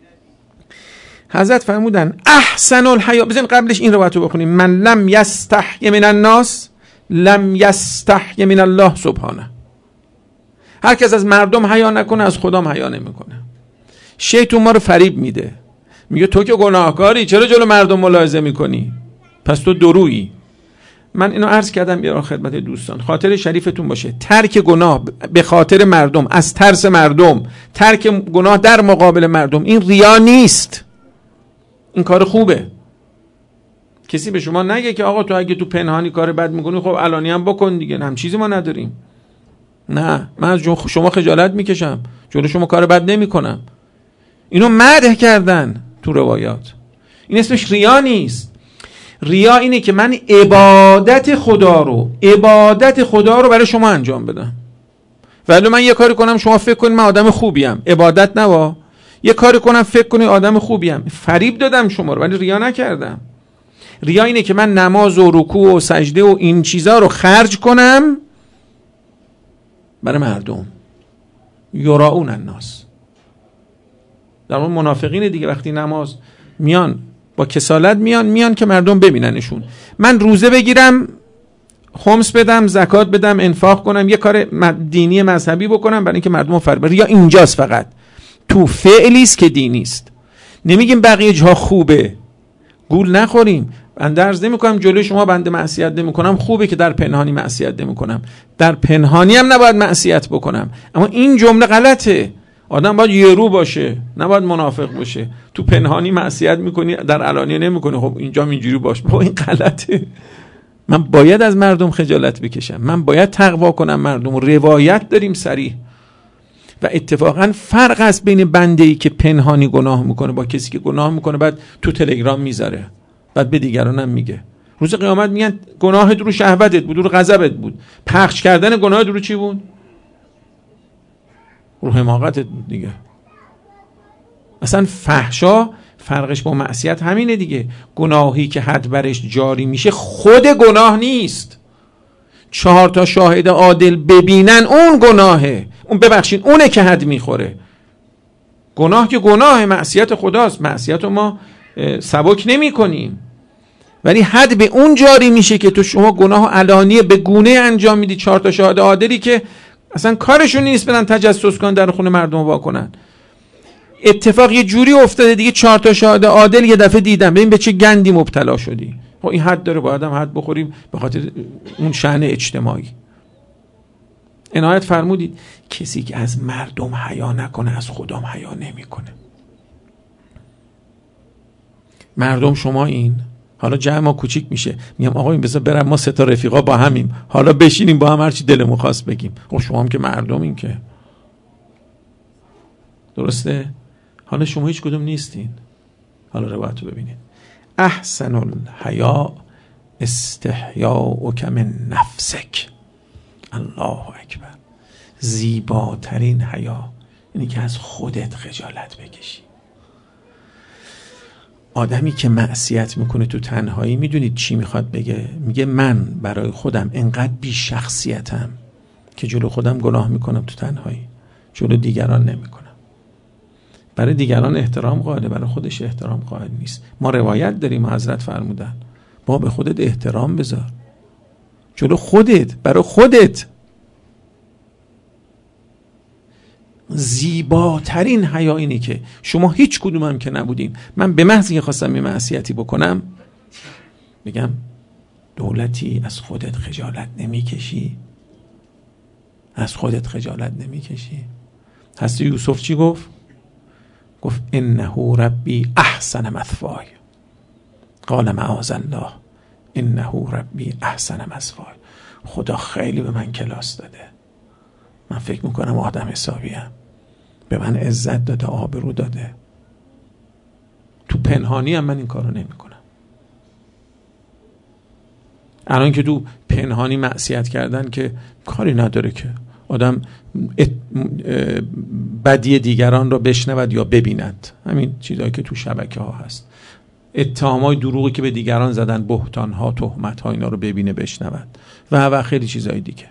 حضرت فرمودن احسن الحیا، بزن قبلش این روایت رو بخونیم، من لم یستحی من الناس لم یستحی من الله سبحانه. هر کس از مردم حیا نکنه از خدام حیا نمیکنه. شیطان ما رو فریب میده، میگه تو که گناهکاری، چرا جلو مردم ملاحظه میکنی؟ پس تو درویی. من اینو عرض کردم بیارم خدمت دوستان، خاطر شریفتون باشه. ترک گناه به خاطر مردم، از ترس مردم، ترک گناه در مقابل مردم، این ریا نیست، این کار خوبه. کسی به شما نگه که آقا تو اگه تو پنهانی کار بد میکنی خب علانی هم بکن دیگه، هم چیزی ما نداریم. نه، من از شما خجالت میکشم، جلو شما کار بد نمیکنم. اینو مدح کردن تو روایات. این اسمش ریا نیست. ریا اینه که من عبادت خدا رو برای شما انجام بدم. ولی من یه کاری کنم شما فکر کنید من آدم خوبیم، عبادت نوا. یه کاری کنم فکر کنید آدم خوبیم، فریب دادم شما رو ولی ریا نکردم. ریا اینه که من نماز و رکوع و سجده و این چیزا رو خرج کنم برای مردم. یراؤون الناس. در اون منافقین دیگه وقتی نماز میان با کسالت میان که مردم ببیننشون. من روزه بگیرم، خمس بدم، زکات بدم، انفاق کنم، یه کار دینی مذهبی بکنم برای اینکه مردم فریب. ریا اینجاست، فقط تو فعلیست که دینی است. نمیگیم بقیه جاها خوبه، گول نخوریم. بنده عرض نمی‌کنم جلوی شما بنده معصیت نمی‌کنم، خوبه که در پنهانی معصیت نمی‌کنم، در پنهانی هم نباید معصیت بکنم، اما این جمله غلطه. آدم باید یه رو باشه، نباید منافق باشه. تو پنهانی معصیت می‌کنی، در علانیه نمی‌کنی، خب اینجا اینجوری باش. با این غلطه. من باید از مردم خجالت بکشم، من باید تقوا کنم مردم. روایت داریم صریح. و اتفاقا فرق است بین بنده‌ای که پنهانی گناه میکنه با کسی که گناه میکنه بعد تو تلگرام میذاره، بعد به دیگران هم میگه. روز قیامت میگن گناهت رو شهوتت بود، رو غضبت بود. پخش کردن گناهت رو چی بود؟ رو حماقتت بود دیگه. اصلا فحشا فرقش با معصیت همینه دیگه. گناهی که حد برش جاری میشه خود گناه نیست. 4 تا شاهد عادل ببینن اون گناهه، اون ببخشید اونه که حد میخوره. گناه که گناه، معصیت خداست، معصیت رو ما سبک نمی کنیم، ولی حد به اون جاری میشه که تو شما گناه علانیه به گونه انجام میدی. 4 تا شاهد عادلی که اصلا کارشون نیست برن تجسس کنن در خونه مردم واکنن. اتفاق یه جوری افتاده دیگه، 4 تا شاهد عادل یه دفعه دیدم، ببین به چه گندی مبتلا شدی. خب این حد داره، باید هم حد بخوریم به خاطر اون شأن اجتماعی. عنایت فرمودید کسی که از مردم حیا نکنه از خودم حیا نمیکنه. مردم شما این حالا جمع ما کوچیک میشه، میگم آقا این بذار برم ما 3 تا رفیقا با همیم، حالا بشینیم با هم هرچی دلمون خواست بگیم. خب شما هم که مردم این که درسته. حالا شما هیچ کدوم نیستین. حالا روایت رو ببینید. احسن الحیا استحیاؤک من نفسک. الله اکبر. زیباترین حیا اینی که از خودت خجالت بکشی. آدمی که معصیت میکنه تو تنهایی میدونید چی میخواد بگه؟ میگه من برای خودم انقدر بی شخصیتم که جلو خودم گناه میکنم تو تنهایی، جلو دیگران نمیکنم. برای دیگران احترام قائله، برای خودش احترام قائل نیست. ما روایت داریم حضرت فرمودن با به خودت احترام بذار، جلو خودت، برای خودت. زیباترین حیا اینه که شما هیچ کدومم که نبودین، من به محض اینکه خواستم یه معصیتی بکنم بگم دولتی از خودت خجالت نمیکشی؟ از خودت خجالت نمیکشی؟ حضرت یوسف چی گفت؟ گفت انه ربی احسن مثوای. قال معاذ الله انه ربی احسن مثوای. خدا خیلی به من کلاس داده، من فکر میکنم آدم حسابیم، به من عزت داده، آبرو داده. تو پنهانی هم من این کارو نمیکنم. الان که تو پنهانی معصیت کردن که کاری نداره که آدم بدی دیگران را بشنود یا ببیند. همین چیزایی که تو شبکه ها هست، اتهامای دروغی که به دیگران زدن، بهتان ها، تهمت ها، اینا رو ببینه بشنود و خیلی چیزای دیگه.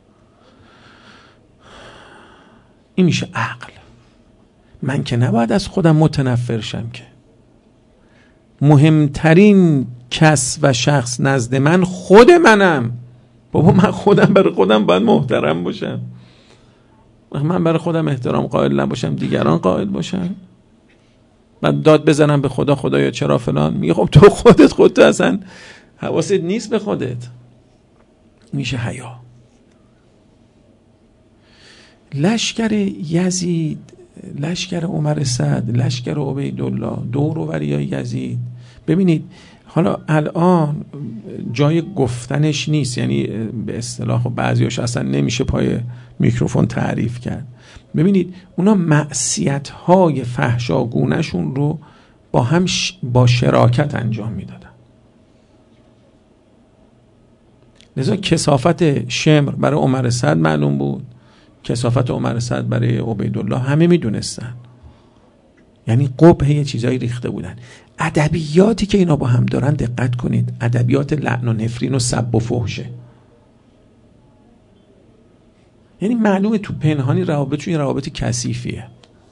این میشه عقل. من که نباید از خودم متنفر شم که. مهمترین کس و شخص نزد من خود منم. بابا من خودم برای خودم باید محترم باشم. من برای خودم احترام قائل نباشم دیگران قائل باشن؟ بعد داد بزنم به خدا، خدایا چرا فلان؟ میگه خب تو خودت اصلا حواست نیست به خودت. میشه حیا. لشکر یزید، لشکر عمر سعد، لشکر عبیدالله، دور و وریای یزید. ببینید حالا الان جای گفتنش نیست، یعنی به اصطلاح بعضیاش اصلا نمیشه پای میکروفون تعریف کرد. ببینید اونا معصیت‌های فحشاگونه‌شون رو با هم با شراکت انجام میدادن. لذا کثافت شمر برای عمر سعد معلوم بود، کثافت عمر سعد برای عبیدالله همه میدونستن. یعنی قبح یه چیزایی ریخته بودن. ادبیاتی که اینا با هم دارن دقت کنید، ادبیات لعن و نفرین و سب و فحشه. یعنی معلومه تو پنهانی روابطشون روابط کثیفیه.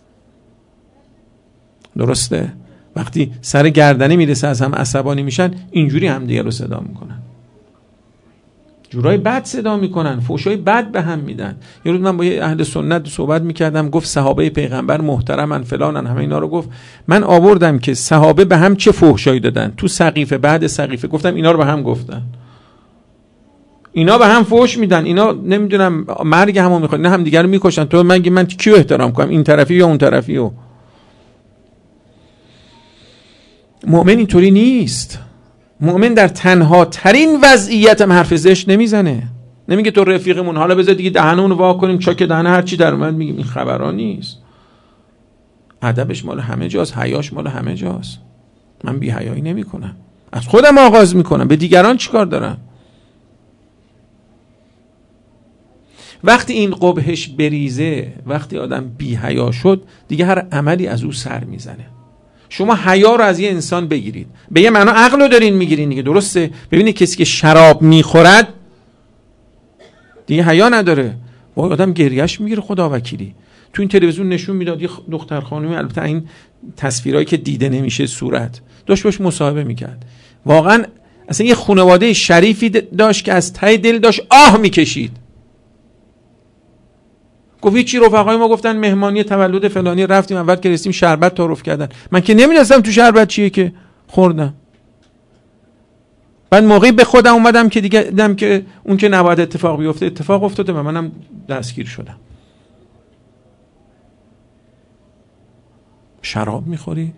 درسته؟ وقتی سر گردنه میرسه از هم عصبانی میشن، اینجوری هم دیگه رو صدا میکنن. جورای بد صدا میکنن، فحشای بد به هم میدن. یه روز من با یه اهل سنت صحبت میکردم، گفت صحابه پیغمبر محترمن فلانن، همه اینا رو گفت. من آوردم که صحابه به هم چه فحشایی دادن تو سقیفه، بعد سقیفه گفتم اینا رو به هم گفتن، اینا به هم فحش میدن، اینا نمیدونم مرگ همو میخوان، نه هم دیگه رو میکشن. تو من کیو احترام کنم، این طرفی یا اون طرفیو؟ مؤمن اینطوری نیست. مؤمن در تنها ترین وضعیت هم حرف زشت نمیزنه. نمیگه تو رفیقمون حالا بذار دیگه دهنمون وا کنیم چاک دهنه هر چی در اومد میگیم. این خبرا نیست. ادبش مال همه جاست، حیاش مال همه جاست. من بی حیایی نمیکنم، از خودم آغاز میکنم، به دیگران چیکار دارم؟ وقتی این قبحش بریزه، وقتی آدم بی حیا شد، دیگه هر عملی از او سر میزنه. شما حیا رو از یه انسان بگیرید، به یه معنا عقل رو دارین میگیرین دیگه، درسته؟ ببینید کسی که شراب میخورد دیگه حیا نداره، وای آدم گریهش میگیره خدا وکیلی. تو این تلویزیون نشون میداد یه دختر خانومی، البته این تصویرایی که دیده نمیشه صورت، داشت باش مصاحبه میکرد. واقعا اصلا یه خانواده شریفی داشت که از ته دل داشت آه میکشید. گفت چی رفقای ما گفتن مهمانی تولد فلانی رفتیم، اول که رسیدیم شربت تعارف کردن، من که نمیدونستم تو شربت چیه که خوردم. بعد موقعی به خودم اومدم که دیگه دیدم که اون که نباید اتفاق بیفته اتفاق افتاده و منم دستگیر شدم. شراب میخوری؟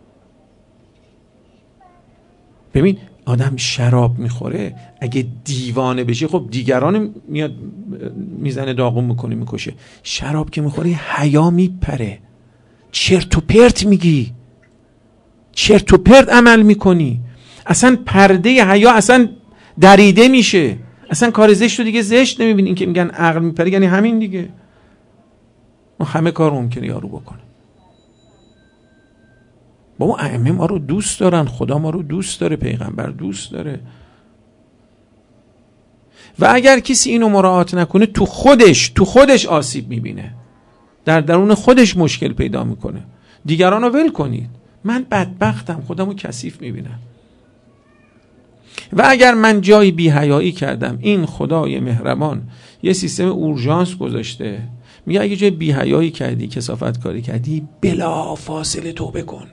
ببین آدم شراب میخوره اگه دیوانه بشی خب دیگران میاد میزنه داغون میکنه میکشه. شراب که میخوری حیا میپره، چرت و پرت میگی، چرت و پرت عمل میکنی، اصلا پرده حیا اصلا دریده میشه، اصلا کار زشت رو دیگه زشت نمیبینی. این که میگن عقل میپره یعنی همین دیگه. ما همه کار ممکنه یارو بکنه. بابا ائمه ما رو دوست دارن، خدا ما رو دوست داره، پیغمبر دوست داره. و اگر کسی اینو مراعات نکنه تو خودش آسیب میبینه، در درون خودش مشکل پیدا میکنه. دیگران رو ول کنید، من بدبختم خودمو کثیف میبینم. و اگر من جایی بی حیایی کردم، این خدای مهربان یه سیستم اورژانس گذاشته، میگه اگه جای بی حیایی کردی، کثافت کاری کردی، بلا فاصله توبه کن.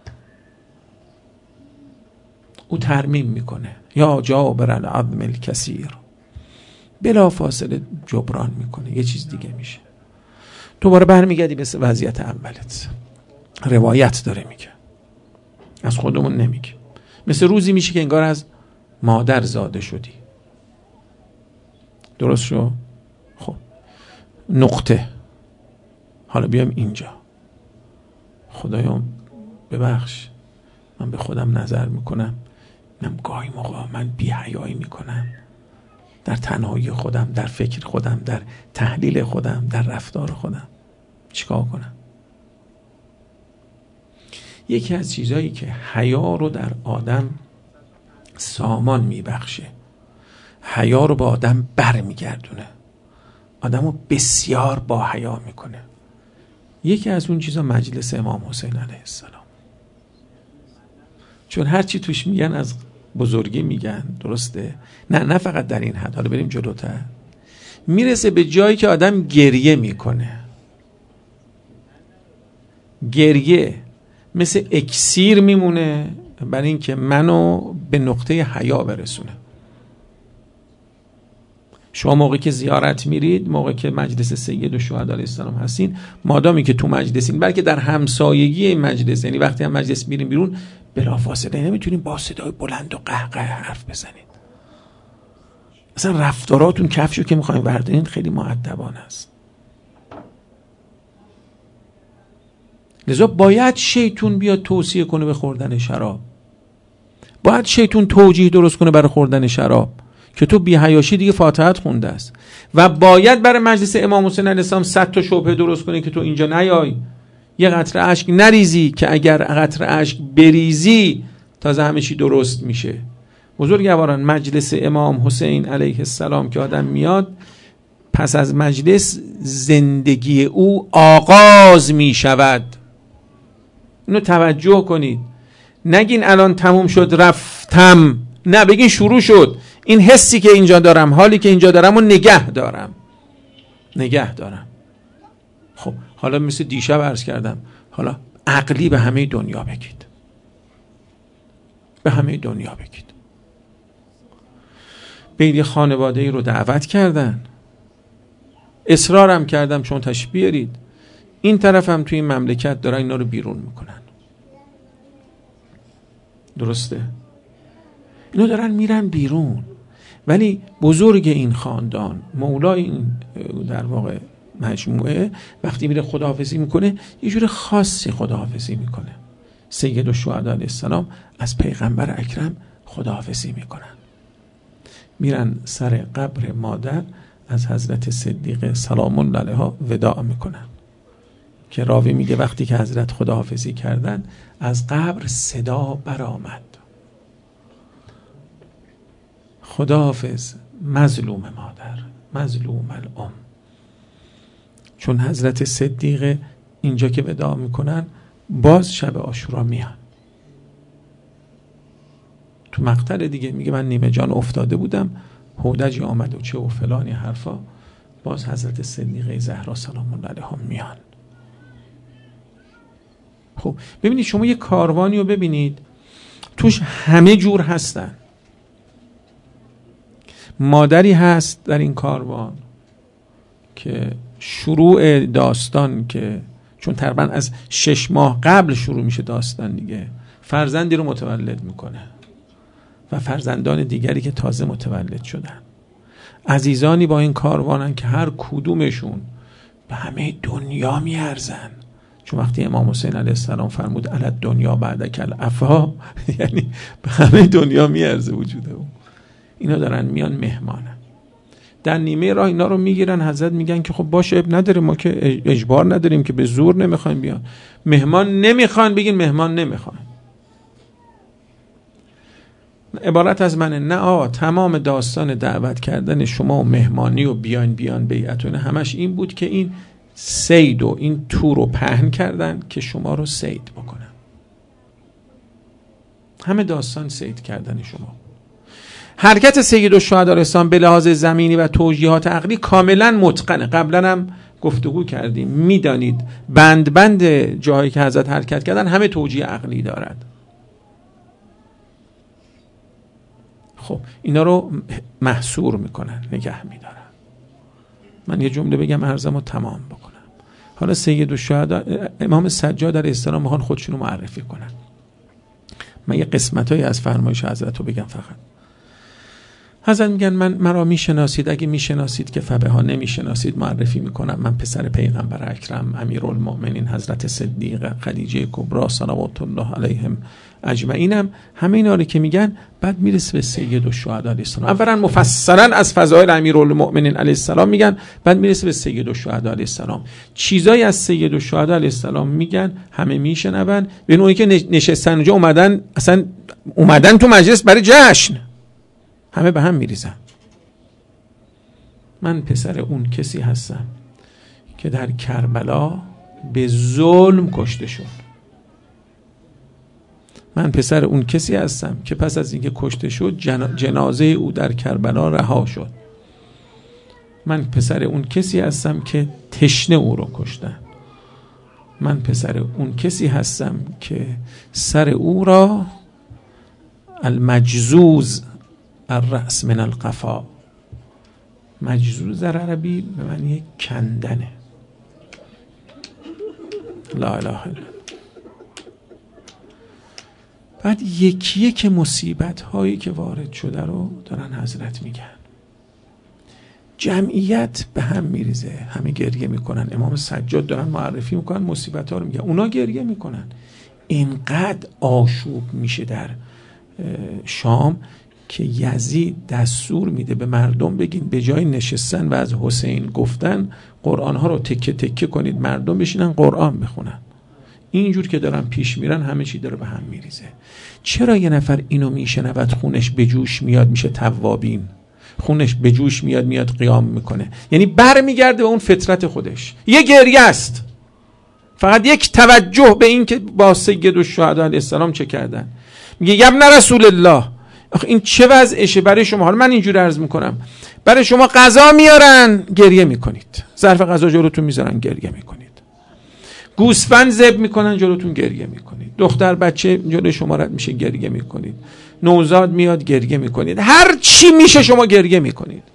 او ترمیم میکنه، یا جابر العظم الکثیر، بلا فاصله جبران میکنه، یه چیز دیگه میشه. دوباره برمیگردی به وضعیت اولت. روایت داره میگه، از خودمون نمیگه. مثل روزی میشه که انگار از مادر زاده شدی. درست شو؟ خب نقطه. حالا بیام اینجا. خدایا ببخش، من به خودم نظر میکنم، من گاهی موقع من بی حیایی میکنم، در تنهایی خودم، در فکر خودم، در تحلیل خودم، در رفتار خودم. چیکار کنم؟ یکی از چیزایی که حیا رو در آدم سامان میبخشه، حیا رو با آدم بر میگردونه، آدم رو بسیار با حیا میکنه، یکی از اون چیزا مجلس امام حسین علیه السلام. چون هرچی توش میگن از بزرگی میگن، درسته؟ نه فقط در این حد. حالا بریم جلوتر. میرسه به جایی که آدم گریه میکنه. گریه مثل اکسیر میمونه برای اینکه منو به نقطه حیا برسونه. شما موقعی که زیارت میرید، موقعی که مجلس سید و شهدا علیه السلام هستین، مادامی که تو مجلسین، بلکه در همسایگی این مجلس، یعنی وقتی هم مجلس میریم بیرون، بلافاصله نمیتونین با صدای بلند و قهقه حرف بزنید. اصلا رفتاراتون کفشو که میخواین بردارین خیلی مؤدبانه است. لذا باید شیطون بیاد توصیه کنه به خوردن شراب، باید شیطون توجیه درست کنه برای خوردن شراب که تو بی حیاشی دیگه فاتحت خونده است، و باید برای مجلس امام حسین علیه السلام 100 تا شبهه درست کنه که تو اینجا نیای، یه قطره اشک نریزی، که اگر قطره اشک بریزی تازه همه چی درست میشه. بزرگواران، مجلس امام حسین علیه السلام که آدم میاد، پس از مجلس زندگی او آغاز میشود. اینو توجه کنید. نگین الان تموم شد رفتم، نه، بگین شروع شد. این حسی که اینجا دارم، حالی که اینجا دارم و نگه دارم. خب حالا مثل دیشب عرض کردم، حالا عقلی به همه دنیا بگید، به یه خانواده‌ای رو دعوت کردن، اصرارم کردم چون تشریف بیارید، این طرف هم توی این مملکت دارن اینا رو بیرون میکنن. درسته؟ اینا دارن میرن بیرون، ولی بزرگ این خاندان، مولای این در واقع مجموعه، وقتی میره خداحافظی میکنه یه جور خاصی خداحافظی میکنه. سید الشهدا علیه السلام از پیغمبر اکرم خداحافظی میکنن، میرن سر قبر مادر از حضرت صدیقه سلام الله علیها وداع میکنن، که راوی میگه وقتی که حضرت خداحافظی کردن از قبر صدا برآمد: خداحافظ مظلوم مادر، مظلوم الام. چون حضرت صدیقه اینجا که وداع میکنن باز شب عاشورا میان. تو مقتل دیگه میگه من نیمه جان افتاده بودم، هودجی آمد و چه و فلانی حرفا، باز حضرت صدیقه زهرا سلام الله علیها میان. خب ببینید شما یه کاروانی رو ببینید توش همه جور هستن. مادری هست در این کاروان که شروع داستان، که چون تقریبا از 6 ماه قبل شروع میشه داستان دیگه، فرزندی رو متولد میکنه و فرزندان دیگری که تازه متولد شدن. عزیزانی با این کاروانن که هر کدومشون به همه دنیا میارزن. چون وقتی امام حسین علیه السلام فرمود علی دنیا بعدک العفا، یعنی به همه دنیا میارزه وجود اون. اینا دارن میان مهمانن. در نیمه راه اینا رو میگیرن، حضرت میگن که خب باشه اب نداره، ما که اجبار نداریم که به زور نمیخوایم بیان. مهمان نمیخوان، بگین مهمان نمیخوان. عبارت از منه؟ نه آقا، تمام داستان دعوت کردن شما و مهمانی و بیان بیعتونه همش این بود که این سید و این تور رو پهن کردن که شما رو سید بکنن. همه داستان سید کردن شما. حرکت سید الشهدا علیه السلام به لحاظ زمینی و توجیهات عقلی کاملا متقنه. قبلا هم گفتگو کردیم، میدانید بند جاهایی که حضرت حرکت کردن همه توجیه عقلی دارد. خب اینا رو محصور میکنن، نگه میدارن. من یه جمله بگم عرضمو تمام بکنم. حالا سید الشهدا امام سجاد علیه السلام میخوان خودشونو معرفی کنن. من یه قسمتایی از فرمایش حضرت رو بگم فقط. حضرت میگن مرا میشناسید، اگه میشناسید که فبها، نمیشناسید معرفی میکنم. من پسر پیغمبر اکرم امیرالمؤمنین حضرت صدیقه خدیجه کبری صلوات الله علیهم اجمعینم. همه اینا رو که میگن بعد میرسه به سید الشهدا علیه السلام. اولا مفصلا از فضائل امیرالمؤمنین علیه السلام میگن، بعد میرسه به سید الشهدا علیه السلام. چیزایی از سید الشهدا علیه السلام میگن، همه میشنون. به نوعی که نشستن اونجا، اومدن تو مجلس برای جشن، همه به هم میریزن. من پسر اون کسی هستم که در کربلا به ظلم کشته شد. من پسر اون کسی هستم که پس از اینکه کشته شد جنازه او در کربلا رها شد. من پسر اون کسی هستم که تشنه او رو کشتن. من پسر اون کسی هستم که سر او را المجزوز الرأس من القفا، مجزوز در عربی به معنی کندنه. لا اله الا الله. بعد یکی که مصیبت هایی که وارد شده رو دارن حضرت میگن. جمعیت به هم میریزه، همه گریه میکنن. امام سجاد دارن معرفی میکنن، مصیبت ها رو میگن، اونا گریه میکنن. اینقدر آشوب میشه در شام که یزید دستور میده به مردم بگین به جای نشستن و از حسین گفتن قرآن ها رو تکه تکه کنید، مردم بشینن قرآن بخونن. اینجور که دارن پیش میرن همه چی داره به هم میریزه. چرا یه نفر اینو میشنود خونش به جوش میاد میشه توابین، خونش به جوش میاد قیام میکنه، یعنی بر میگرده به اون فطرت خودش. یه گریه است، فقط یک توجه به این که با سید الشهدا علیه السلام چه کردن. میگه ابن رسول الله، آخه این چه وضعشه برای شما؟ حالا من اینجوری عرض میکنم، برای شما غذا میارن گریه میکنید، ظرف غذا جلوتون میذارن گریه میکنید، گوسفند ذبح میکنن جلوتون گریه میکنید، دختر بچه جلوی شما رد میشه گریه میکنید، نوزاد میاد گریه میکنید، هر چی میشه شما گریه میکنید.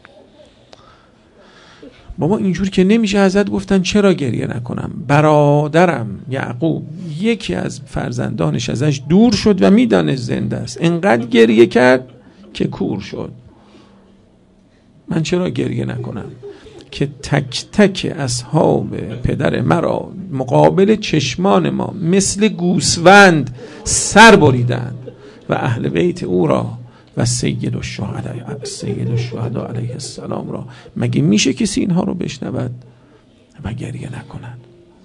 بابا اینجور که نمیشه. حضرت گفتن چرا گریه نکنم؟ برادرم یعقوب یکی از فرزندانش ازش دور شد و میدانست زنده است، انقدر گریه کرد که کور شد. من چرا گریه نکنم که تک تک اصحاب پدر مرا مقابل چشمان ما مثل گوسفند سر بریدند و اهل بیت او را و سید الشهدا علیه السلام را. مگه میشه کسی اینها رو بشنود و گریه نکنند؟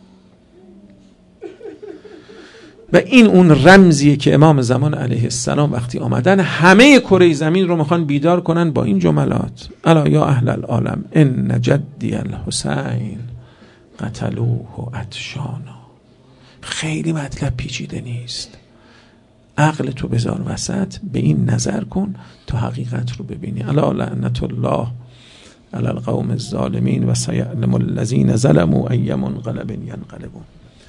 و این اون رمزیه که امام زمان علیه السلام وقتی آمدن همه کره زمین رو میخوان بیدار کنن با این جملات: الا یا اهل العالم ان جدی الحسین قتلوه عطشانا. خیلی مطلب پیچیده نیست، عقل تو بذار وسط، به این نظر کن تا حقیقت رو ببینی. الا لعنت الله علی القوم الظالمین و سیعلم الذین ظلموا ای منقلب ینقلبون.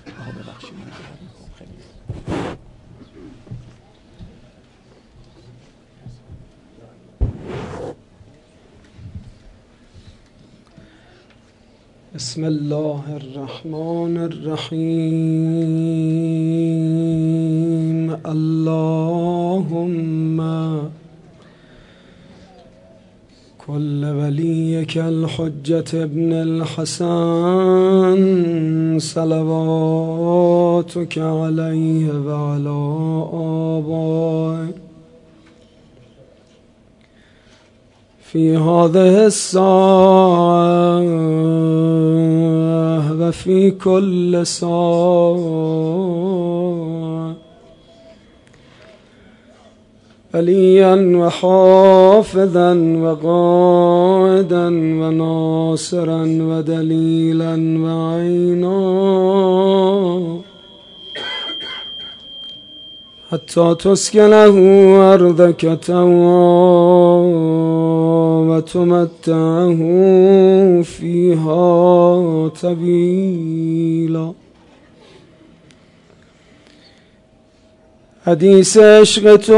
بسم الله الرحمن الرحیم. اللهم كل وليك الحجة ابن الحسن صلواتك عليه وعلى آبائه في هذه الساعة وفي كل ساعة وليا وحافظا وقائدا وناصرا ودليلا وعينا حتى تسكنه أرضك طوعا وتمتعه فيها طويلا. حدیث عشق تو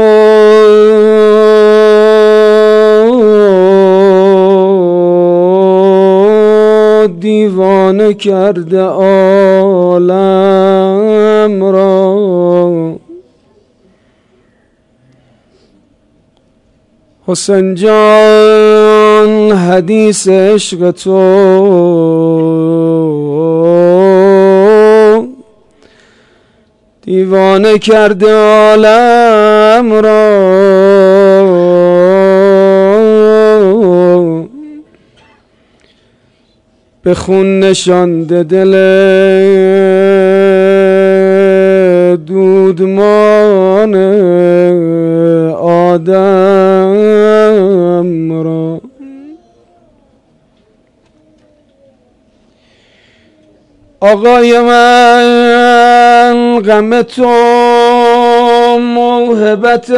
دیوانه کرده عالم را. حسین جان حدیث عشق تو دیوانه کرده عالم را. به خون نشانده دل دودمان آدم را. آقای من غم تو موهبت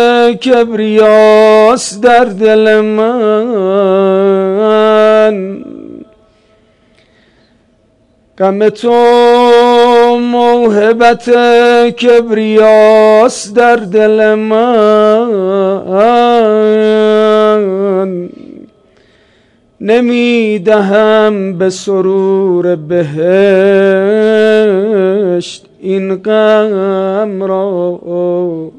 کبریاست در دل من. غم تو موهبت کبریاست در دل من. نمیدهم به سرور بهشت این غم را.